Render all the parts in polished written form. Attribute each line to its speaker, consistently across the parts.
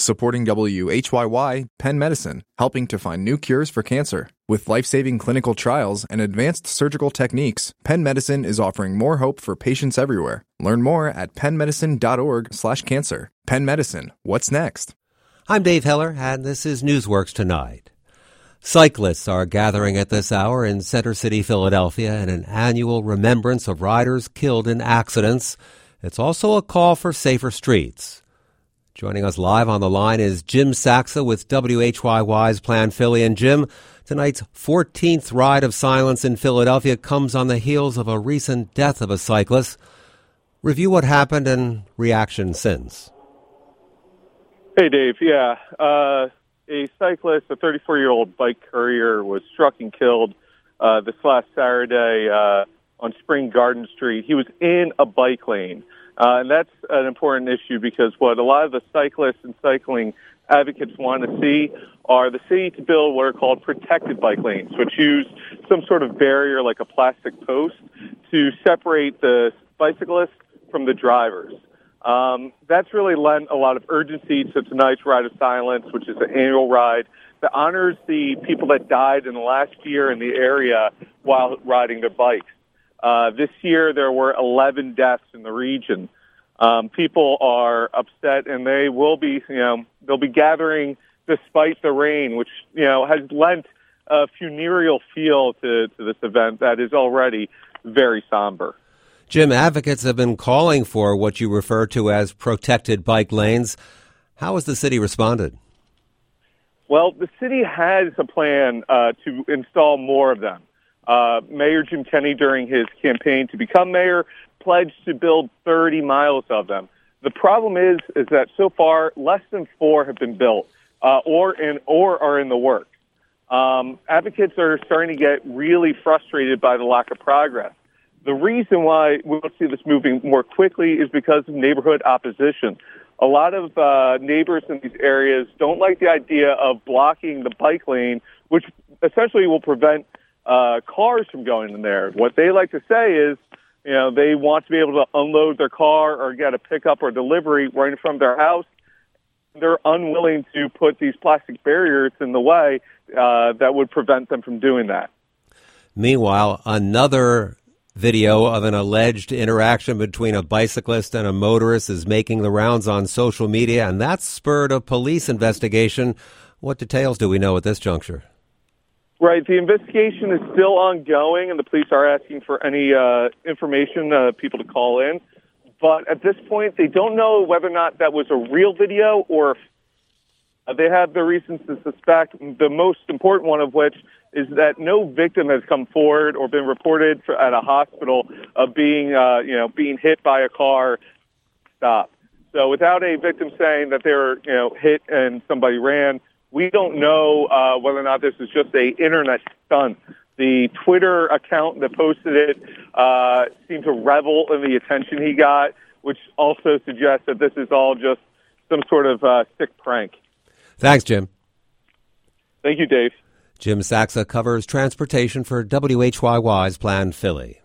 Speaker 1: Supporting WHYY, Penn Medicine, helping to find new cures for cancer. With life-saving clinical trials and advanced surgical techniques, Penn Medicine is offering more hope for patients everywhere. Learn more at pennmedicine.org/cancer. Penn Medicine, what's next?
Speaker 2: I'm Dave Heller, and this is Newsworks Tonight. Cyclists are gathering at this hour in Center City, Philadelphia, in an annual remembrance of riders killed in accidents. It's also a call for safer streets. Joining us live on the line is Jim Saxa with WHYY's Plan Philly. And Jim, tonight's 14th Ride of Silence in Philadelphia comes on the heels of a recent death of a cyclist. Review what happened and reaction since.
Speaker 3: Hey, Dave. Yeah. A cyclist, a 34-year-old bike courier, was struck and killed this last Saturday on Spring Garden Street. He was in a bike lane. And that's an important issue because what a lot of the cyclists and cycling advocates want to see are the city to build what are called protected bike lanes, which use some sort of barrier like a plastic post to separate the bicyclists from the drivers. That's really lent a lot of urgency to tonight's Ride of Silence, which is an annual ride that honors the people that died in the last year in the area while riding their bikes. This year, there were 11 deaths in the region. People are upset, and they will be, they'll be gathering despite the rain, which, has lent a funereal feel to this event that is already very somber.
Speaker 2: Jim, advocates have been calling for what you refer to as protected bike lanes. How has the city responded?
Speaker 3: Well, the city has a plan to install more of them. Mayor Jim Kenney, during his campaign to become mayor, pledged to build 30 miles of them. The problem is that so far less than 4 have been built or are in the works. Advocates are starting to get really frustrated by the lack of progress. The reason why we don't see this moving more quickly is because of neighborhood opposition. A lot of neighbors in these areas don't like the idea of blocking the bike lane, which essentially will prevent cars from going in there. What they like to say is, they want to be able to unload their car or get a pickup or delivery right in front of their house. They're unwilling to put these plastic barriers in the way that would prevent them from doing that.
Speaker 2: Meanwhile, another video of an alleged interaction between a bicyclist and a motorist is making the rounds on social media, and that's spurred a police investigation. What details do we know at this juncture?
Speaker 3: Right. The investigation is still ongoing, and the police are asking for any information, people to call in. But at this point, they don't know whether or not that was a real video or they have the reasons to suspect, the most important one of which is that no victim has come forward or been reported at a hospital of being hit by a car. Stop. So without a victim saying that they were, hit and somebody ran, we don't know whether or not this is just a internet stunt. The Twitter account that posted it seemed to revel in the attention he got, which also suggests that this is all just some sort of sick prank.
Speaker 2: Thanks, Jim.
Speaker 3: Thank you, Dave.
Speaker 2: Jim Saxa covers transportation for WHYY's Plan Philly.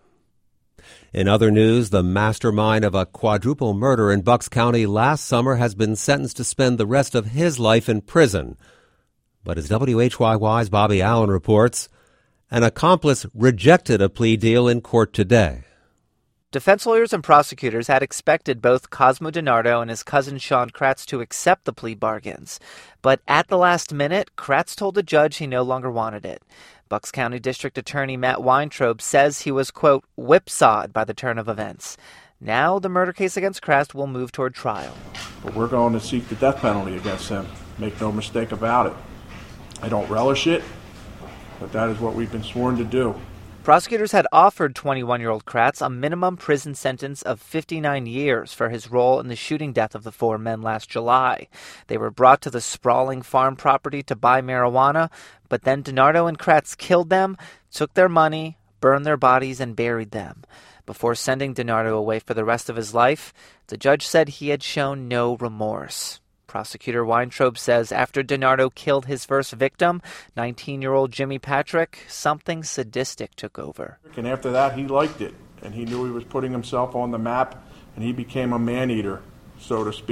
Speaker 2: In other news, the mastermind of a quadruple murder in Bucks County last summer has been sentenced to spend the rest of his life in prison. But as WHYY's Bobby Allen reports, an accomplice rejected a plea deal in court today.
Speaker 4: Defense lawyers and prosecutors had expected both Cosmo DiNardo and his cousin Sean Kratz to accept the plea bargains. But at the last minute, Kratz told the judge he no longer wanted it. Bucks County District Attorney Matt Weintraub says he was, quote, whipsawed by the turn of events. Now the murder case against Kratz will move toward trial.
Speaker 5: But we're going to seek the death penalty against him. Make no mistake about it. I don't relish it, but that is what we've been sworn to do.
Speaker 4: Prosecutors had offered 21-year-old Kratz a minimum prison sentence of 59 years for his role in the shooting death of the 4 men last July. They were brought to the sprawling farm property to buy marijuana, but then DiNardo and Kratz killed them, took their money, burned their bodies, and buried them. Before sending DiNardo away for the rest of his life, the judge said he had shown no remorse. Prosecutor Weintraub says after DiNardo killed his first victim, 19-year-old Jimmy Patrick, something sadistic took over.
Speaker 5: And after that, he liked it, and he knew he was putting himself on the map, and he became a man-eater, so to speak.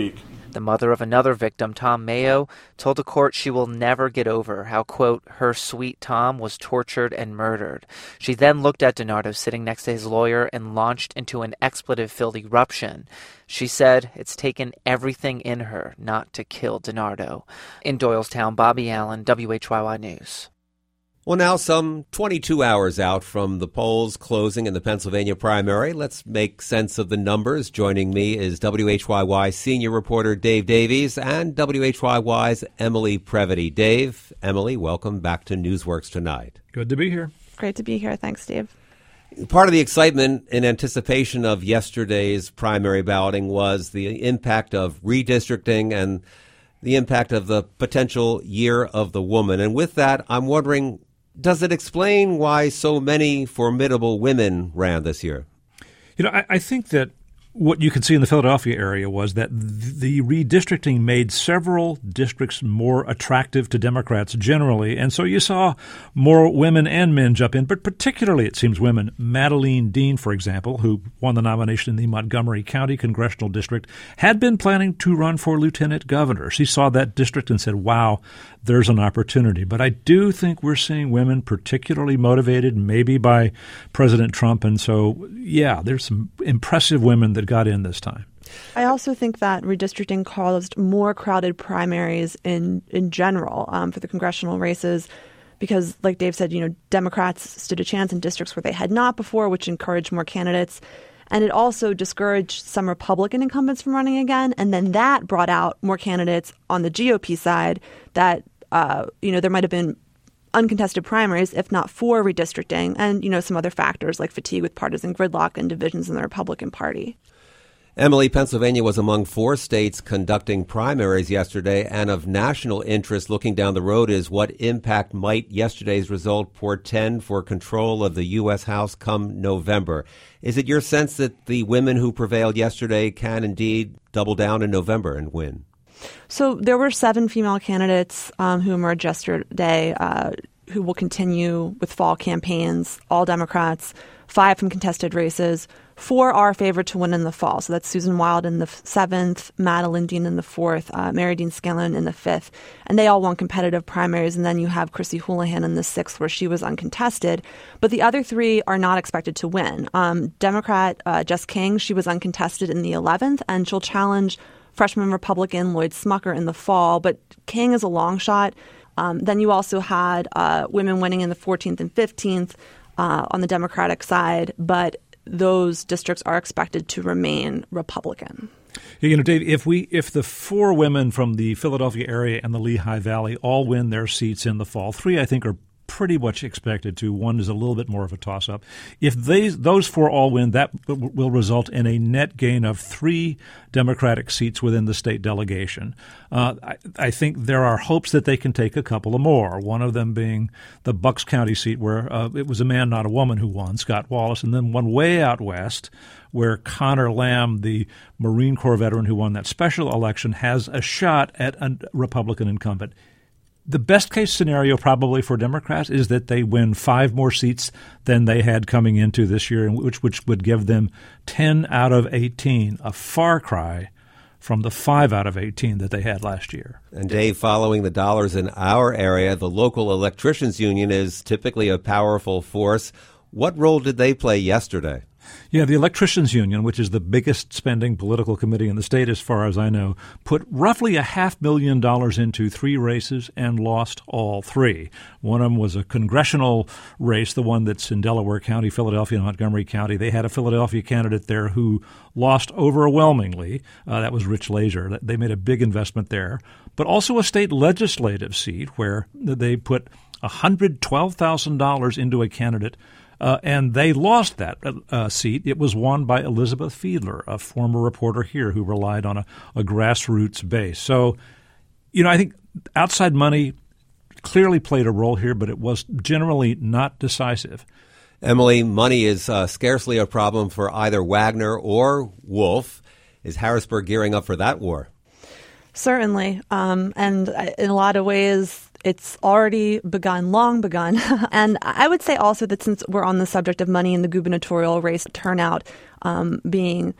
Speaker 4: The mother of another victim, Tom Mayo, told the court she will never get over how, quote, her sweet Tom was tortured and murdered. She then looked at DiNardo sitting next to his lawyer and launched into an expletive-filled eruption. She said it's taken everything in her not to kill DiNardo. In Doylestown, Bobby Allen, WHYY News.
Speaker 2: Well, now some 22 hours out from the polls closing in the Pennsylvania primary. Let's make sense of the numbers. Joining me is WHYY senior reporter Dave Davies and WHYY's Emily Previty. Dave, Emily, welcome back to Newsworks Tonight.
Speaker 6: Good to be here.
Speaker 7: Great to be here. Thanks, Steve.
Speaker 2: Part of the excitement in anticipation of yesterday's primary balloting was the impact of redistricting and the impact of the potential Year of the Woman. And with that, I'm wondering, does it explain why so many formidable women ran this year?
Speaker 6: You know, I think that what you could see in the Philadelphia area was that the redistricting made several districts more attractive to Democrats generally. And so you saw more women and men jump in, but particularly, it seems, women. Madeleine Dean, for example, who won the nomination in the Montgomery County Congressional District, had been planning to run for lieutenant governor. She saw that district and said, wow, there's an opportunity. But I do think we're seeing women particularly motivated, maybe by President Trump. And so, yeah, there's some impressive women that got in this time.
Speaker 7: I also think that redistricting caused more crowded primaries in general for the congressional races because, like Dave said, you know, Democrats stood a chance in districts where they had not before, which encouraged more candidates. And it also discouraged some Republican incumbents from running again. And then that brought out more candidates on the GOP side that, there might have been uncontested primaries, if not for redistricting, and, you know, some other factors like fatigue with partisan gridlock and divisions in the Republican Party.
Speaker 2: Emily, Pennsylvania was among 4 states conducting primaries yesterday, and of national interest looking down the road is what impact might yesterday's result portend for control of the U.S. House come November. Is it your sense that the women who prevailed yesterday can indeed double down in November and win?
Speaker 7: So there were 7 female candidates who emerged yesterday who will continue with fall campaigns, all Democrats, 5 from contested races. 4 are favored to win in the fall. So that's Susan Wild in the 7th, Madeleine Dean in the 4th, Mary Dean Scanlon in the 5th. And they all won competitive primaries. And then you have Chrissy Houlihan in the 6th, where she was uncontested. But the other 3 are not expected to win. Democrat Jess King, she was uncontested in the 11th, and she'll challenge freshman Republican Lloyd Smucker in the fall. But King is a long shot. Then you also had women winning in the 14th and 15th on the Democratic side. But those districts are expected to remain Republican.
Speaker 6: You know, Dave, if the 4 women from the Philadelphia area and the Lehigh Valley all win their seats in the fall, 3 I think are pretty much expected to. 1 is a little bit more of a toss-up. If those 4 all win, that will result in a net gain of 3 Democratic seats within the state delegation. I think there are hopes that they can take a couple of more, one of them being the Bucks County seat where it was a man, not a woman, who won, Scott Wallace, and then one way out west where Connor Lamb, the Marine Corps veteran who won that special election, has a shot at a Republican incumbent. The best-case scenario probably for Democrats is that they win 5 more seats than they had coming into this year, which would give them 10 out of 18, a far cry from the 5 out of 18 that they had last year.
Speaker 2: And Dave, following the dollars in our area, the local electricians union is typically a powerful force. What role did they play yesterday?
Speaker 6: Yeah, the Electricians Union, which is the biggest spending political committee in the state as far as I know, put roughly $500,000 into 3 races and lost all 3. One of them was a congressional race, the one that's in Delaware County, Philadelphia, and Montgomery County. They had a Philadelphia candidate there who lost overwhelmingly. That was Rich Lazier. They made a big investment there. But also a state legislative seat where they put $112,000 into a candidate. And they lost that seat. It was won by Elizabeth Fiedler, a former reporter here who relied on a grassroots base. So, you know, I think outside money clearly played a role here, but it was generally not decisive.
Speaker 2: Emily, money is scarcely a problem for either Wagner or Wolf. Is Harrisburg gearing up for that war?
Speaker 7: Certainly. And in a lot of ways, it's already begun, long begun. And I would say also that since we're on the subject of money in the gubernatorial race, turnout being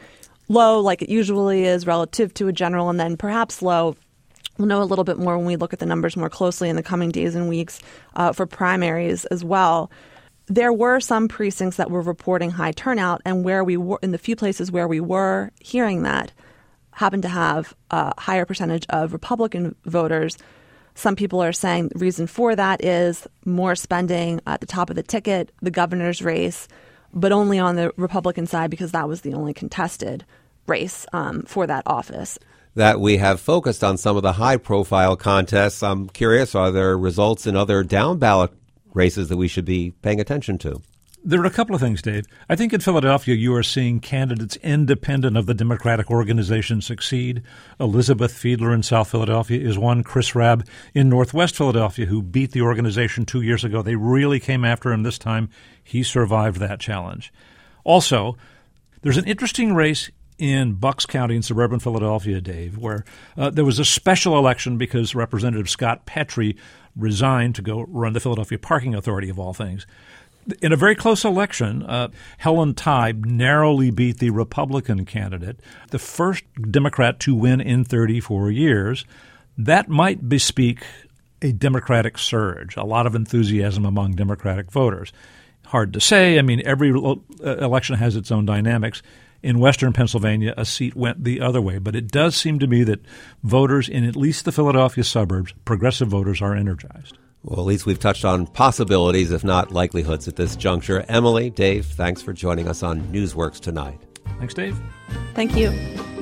Speaker 7: low like it usually is relative to a general, and then perhaps low. We'll know a little bit more when we look at the numbers more closely in the coming days and weeks for primaries as well. There were some precincts that were reporting high turnout, and where we were in the few places where we were hearing that happened to have a higher percentage of Republican voters. Some people are saying the reason for that is more spending at the top of the ticket, the governor's race, but only on the Republican side because that was the only contested race for that office.
Speaker 2: That we have focused on some of the high-profile contests. I'm curious, are there results in other down-ballot races that we should be paying attention to?
Speaker 6: There are a couple of things, Dave. I think in Philadelphia you are seeing candidates independent of the Democratic organization succeed. Elizabeth Fiedler in South Philadelphia is one. Chris Rabb in Northwest Philadelphia, who beat the organization 2 years ago. They really came after him this time. He survived that challenge. Also, there's an interesting race in Bucks County in suburban Philadelphia, Dave, where there was a special election because Representative Scott Petrie resigned to go run the Philadelphia Parking Authority, of all things. In a very close election, Helen Tye narrowly beat the Republican candidate, the first Democrat to win in 34 years. That might bespeak a Democratic surge, a lot of enthusiasm among Democratic voters. Hard to say. I mean, every election has its own dynamics. In western Pennsylvania, a seat went the other way. But it does seem to me that voters in at least the Philadelphia suburbs, progressive voters, are energized.
Speaker 2: Well, at least we've touched on possibilities, if not likelihoods, at this juncture. Emily, Dave, thanks for joining us on Newsworks tonight.
Speaker 6: Thanks, Dave.
Speaker 7: Thank you.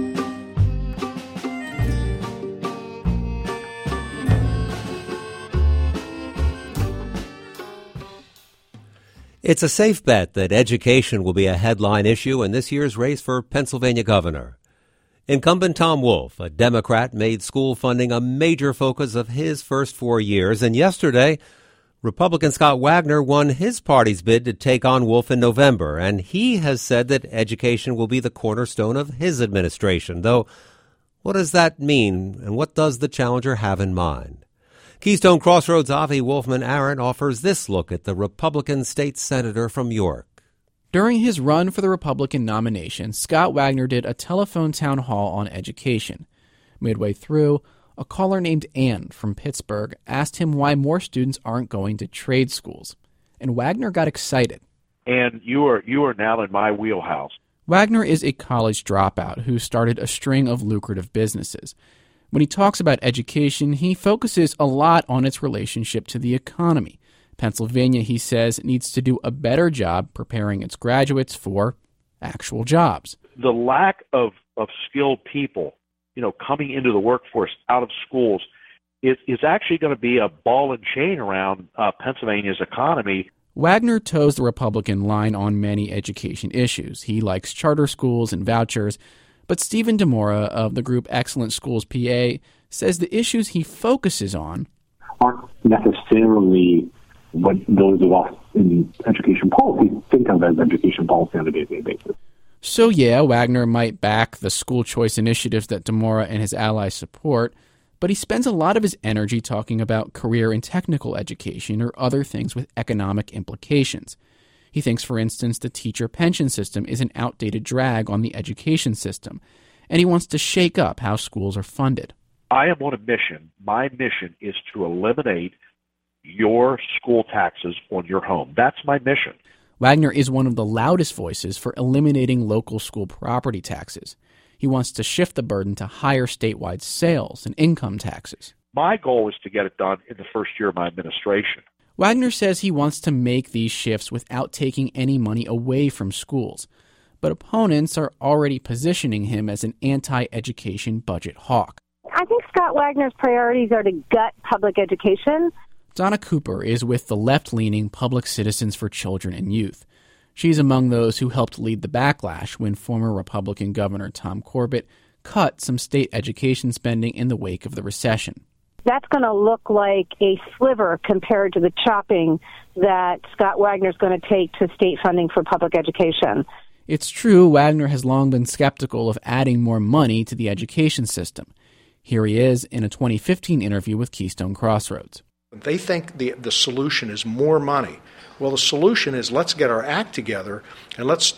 Speaker 2: It's a safe bet that education will be a headline issue in this year's race for Pennsylvania governor. Incumbent Tom Wolf, a Democrat, made school funding a major focus of his first 4 years, and yesterday, Republican Scott Wagner won his party's bid to take on Wolf in November, and he has said that education will be the cornerstone of his administration. Though, what does that mean, and what does the challenger have in mind? Keystone Crossroads' Avi Wolfman-Arent offers this look at the Republican state senator from York.
Speaker 8: During his run for the Republican nomination, Scott Wagner did a telephone town hall on education. Midway through, a caller named Ann from Pittsburgh asked him why more students aren't going to trade schools. And Wagner got excited.
Speaker 9: And you are now in my wheelhouse.
Speaker 8: Wagner is a college dropout who started a string of lucrative businesses. When he talks about education, he focuses a lot on its relationship to the economy. Pennsylvania, he says, needs to do a better job preparing its graduates for actual jobs.
Speaker 9: The lack of skilled people, coming into the workforce out of schools is actually going to be a ball and chain around Pennsylvania's economy.
Speaker 8: Wagner toes the Republican line on many education issues. He likes charter schools and vouchers. But Stephen DeMora of the group Excellent Schools PA says the issues he focuses on
Speaker 10: aren't necessarily what those of us in education policy think of as education policy on a day-to-day basis.
Speaker 8: So yeah, Wagner might back the school choice initiatives that DeMora and his allies support, but he spends a lot of his energy talking about career and technical education or other things with economic implications. He thinks, for instance, the teacher pension system is an outdated drag on the education system, and he wants to shake up how schools are funded.
Speaker 9: I am on a mission. My mission is to eliminate your school taxes on your home. That's my mission.
Speaker 8: Wagner is one of the loudest voices for eliminating local school property taxes. He wants to shift the burden to higher statewide sales and income taxes.
Speaker 9: My goal is to get it done in the first year of my administration.
Speaker 8: Wagner says he wants to make these shifts without taking any money away from schools, but opponents are already positioning him as an anti-education budget hawk.
Speaker 11: I think Scott Wagner's priorities are to gut public education.
Speaker 8: Donna Cooper is with the left-leaning Public Citizens for Children and Youth. She's among those who helped lead the backlash when former Republican Governor Tom Corbett cut some state education spending in the wake of the recession.
Speaker 11: That's going to look like a sliver compared to the chopping that Scott Wagner's going to take to state funding for public education.
Speaker 8: It's true, Wagner has long been skeptical of adding more money to the education system. Here he is in a 2015 interview with Keystone Crossroads.
Speaker 12: They think the solution is more money. Well, the solution is let's get our act together and let's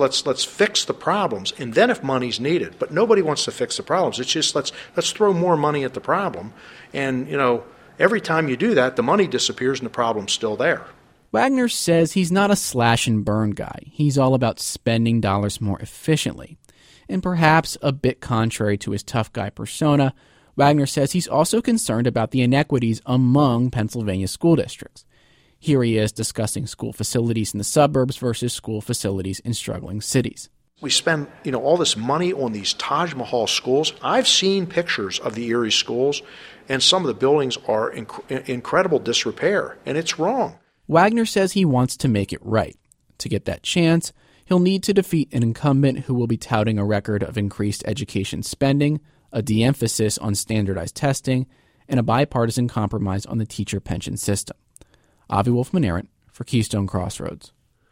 Speaker 12: fix the problems, and then if money's needed. But nobody wants to fix the problems. It's just let's throw more money at the problem, and every time you do that, the money disappears and the problem's still there.
Speaker 8: Wagner says he's not a slash and burn guy. He's all about spending dollars more efficiently. And perhaps a bit contrary to his tough guy persona, Wagner says he's also concerned about the inequities among Pennsylvania school districts. Here he is discussing school facilities in the suburbs versus school facilities in struggling cities.
Speaker 12: We spend, all this money on these Taj Mahal schools. I've seen pictures of the Erie schools, and some of the buildings are in incredible disrepair, and it's wrong.
Speaker 8: Wagner says he wants to make it right. To get that chance, he'll need to defeat an incumbent who will be touting a record of increased education spending, a de-emphasis on standardized testing, and a bipartisan compromise on the teacher pension system. Avi Wolfman-Arent for Keystone Crossroads.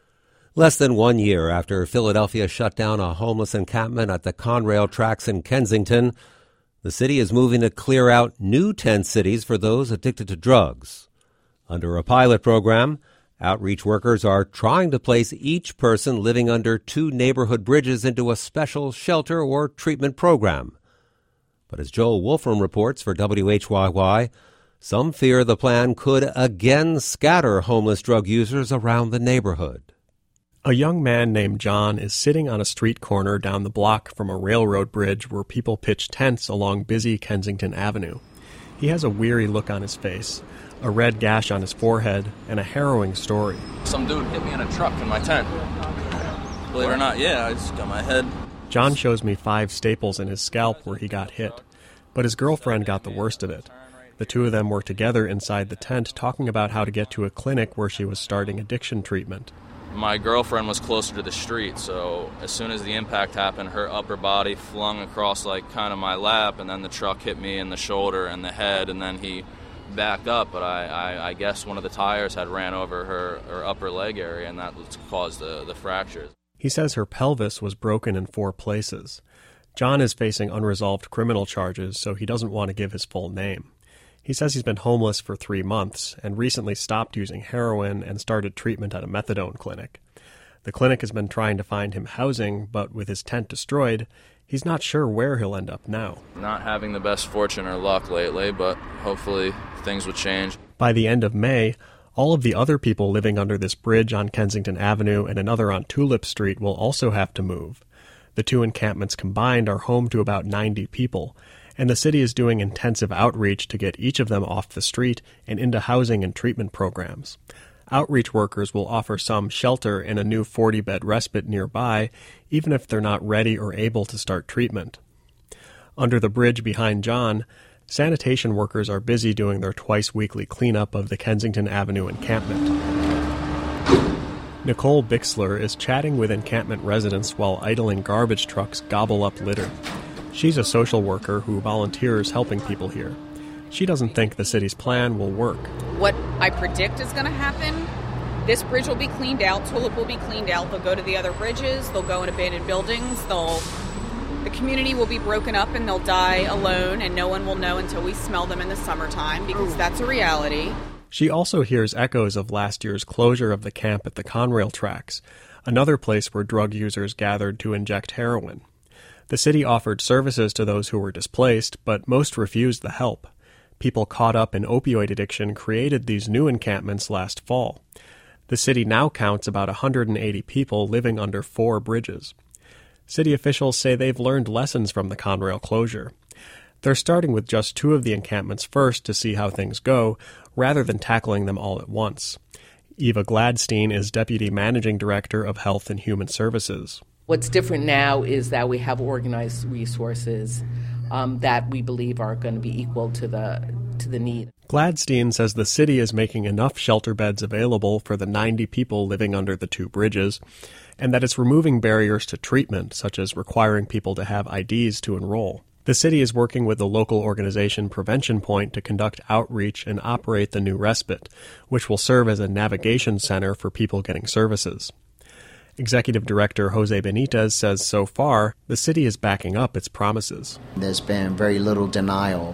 Speaker 2: Less than 1 year after Philadelphia shut down a homeless encampment at the Conrail tracks in Kensington, the city is moving to clear out new tent cities for those addicted to drugs. Under a pilot program, outreach workers are trying to place each person living under 2 neighborhood bridges into a special shelter or treatment program. But as Joel Wolfram reports for WHYY, some fear the plan could again scatter homeless drug users around the neighborhood.
Speaker 13: A young man named John is sitting on a street corner down the block from a railroad bridge where people pitch tents along busy Kensington Avenue. He has a weary look on his face, a red gash on his forehead, and a harrowing story.
Speaker 14: Some dude hit me in a truck in my tent. Believe it or not, yeah, I just got my head.
Speaker 13: John shows me 5 staples in his scalp where he got hit, but his girlfriend got the worst of it. The 2 of them were together inside the tent talking about how to get to a clinic where she was starting addiction treatment.
Speaker 14: My girlfriend was closer to the street, so as soon as the impact happened, her upper body flung across like kind of my lap, and then the truck hit me in the shoulder and the head, and then he backed up, but I guess one of the tires had ran over her upper leg area, and that caused the fractures.
Speaker 13: He says her pelvis was broken in 4 places. John is facing unresolved criminal charges, so he doesn't want to give his full name. He says he's been homeless for 3 months and recently stopped using heroin and started treatment at a methadone clinic. The clinic has been trying to find him housing, but with his tent destroyed, he's not sure where he'll end up now.
Speaker 14: Not having the best fortune or luck lately, but hopefully things will change.
Speaker 13: By the end of May, all of the other people living under this bridge on Kensington Avenue and another on Tulip Street will also have to move. The 2 encampments combined are home to about 90 people, and the city is doing intensive outreach to get each of them off the street and into housing and treatment programs. Outreach workers will offer some shelter in a new 40-bed respite nearby, even if they're not ready or able to start treatment. Under the bridge behind John, sanitation workers are busy doing their twice-weekly cleanup of the Kensington Avenue encampment. Nicole Bixler is chatting with encampment residents while idling garbage trucks gobble up litter. She's a social worker who volunteers helping people here. She doesn't think the city's plan will work.
Speaker 15: What I predict is going to happen, this bridge will be cleaned out, Tulip will be cleaned out, they'll go to the other bridges, they'll go in abandoned buildings, the community will be broken up and they'll die alone, and no one will know until we smell them in the summertime, because that's a reality.
Speaker 13: She also hears echoes of last year's closure of the camp at the Conrail tracks, another place where drug users gathered to inject heroin. The city offered services to those who were displaced, but most refused the help. People caught up in opioid addiction created these new encampments last fall. The city now counts about 180 people living under 4 bridges. City officials say they've learned lessons from the Conrail closure. They're starting with just 2 of the encampments first to see how things go, rather than tackling them all at once. Eva Gladstein is Deputy Managing Director of Health and Human Services.
Speaker 16: What's different now is that we have organized resources that we believe are going to be equal to the need.
Speaker 13: Gladstein says the city is making enough shelter beds available for the 90 people living under the 2 bridges, and that it's removing barriers to treatment, such as requiring people to have IDs to enroll. The city is working with the local organization Prevention Point to conduct outreach and operate the new respite, which will serve as a navigation center for people getting services. Executive Director Jose Benitez says so far, the city is backing up its promises.
Speaker 17: There's been very little denial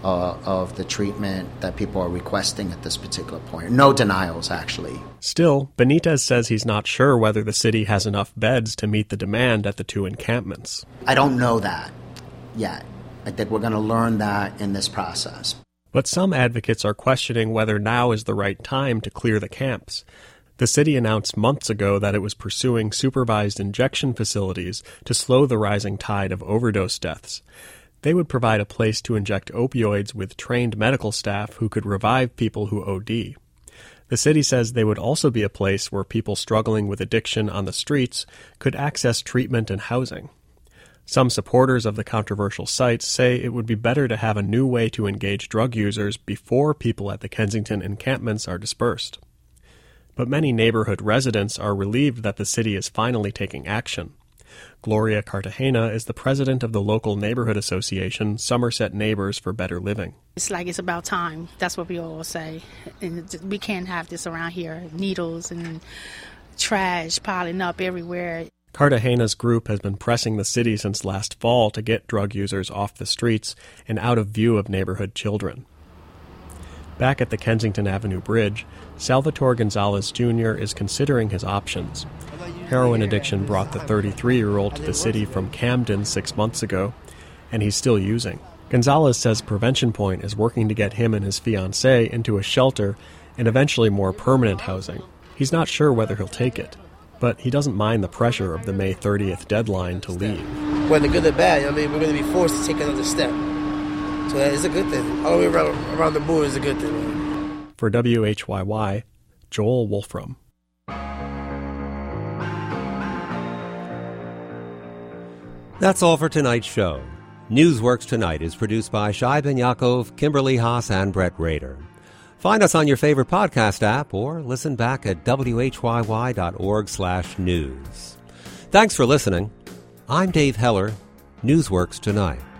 Speaker 17: of the treatment that people are requesting at this particular point. No denials, actually.
Speaker 13: Still, Benitez says he's not sure whether the city has enough beds to meet the demand at the 2 encampments.
Speaker 17: I don't know that yet. I think we're going to learn that in this process.
Speaker 13: But some advocates are questioning whether now is the right time to clear the camps. The city announced months ago that it was pursuing supervised injection facilities to slow the rising tide of overdose deaths. They would provide a place to inject opioids with trained medical staff who could revive people who OD. The city says they would also be a place where people struggling with addiction on the streets could access treatment and housing. Some supporters of the controversial sites say it would be better to have a new way to engage drug users before people at the Kensington encampments are dispersed. But many neighborhood residents are relieved that the city is finally taking action. Gloria Cartagena is the president of the local neighborhood association, Somerset Neighbors for Better Living.
Speaker 18: It's like it's about time. That's what we all say. And we can't have this around here. Needles and trash piling up everywhere.
Speaker 13: Cartagena's group has been pressing the city since last fall to get drug users off the streets and out of view of neighborhood children. Back at the Kensington Avenue Bridge, Salvatore Gonzalez Jr. is considering his options. Heroin addiction brought the 33-year-old to the city from Camden 6 months ago, and he's still using. Gonzalez says Prevention Point is working to get him and his fiancée into a shelter and eventually more permanent housing. He's not sure whether he'll take it, but he doesn't mind the pressure of the May 30th deadline to leave.
Speaker 19: Whether good or bad, we're going to be forced to take another step. So it's a good thing. All the way around the board is a good thing. Man.
Speaker 13: For WHYY, Joel Wolfram.
Speaker 2: That's all for tonight's show. Newsworks Tonight is produced by Shai Ben Yaakov, Kimberly Haas, and Brett Rader. Find us on your favorite podcast app or listen back at whyy.org/news. Thanks for listening. I'm Dave Heller. Newsworks Tonight.